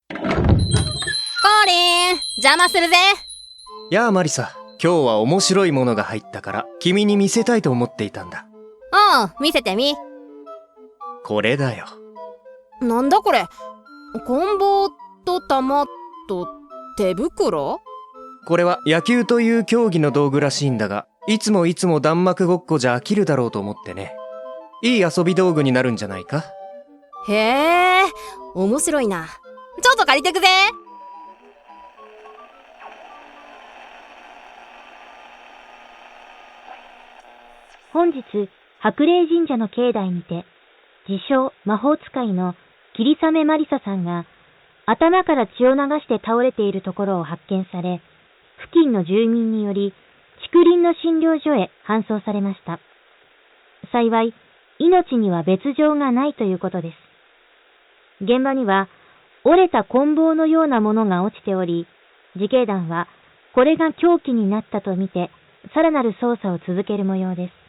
リン、邪魔するぜ。 やあマリサ、今日は面白いものが入ったから君に見せたいと思っていたんだ。 見せてみ。 これだよ。 なんだこれ。棍棒と玉と手袋？ これは野球という競技の道具らしいんだが、いつも弾幕ごっこじゃ飽きるだろうと思ってね。いい遊び道具になるんじゃないか。 へえ、面白いな。ちょっと借りてくぜ。 本日、白麗神社の境内にて、自称魔法使いの霧雨マリサさんが、頭から血を流して倒れているところを発見され、付近の住民により、竹林の診療所へ搬送されました。幸い、命には別状がないということです。現場には、折れた棍棒のようなものが落ちており、自警団は、これが凶器になったとみて、さらなる捜査を続ける模様です。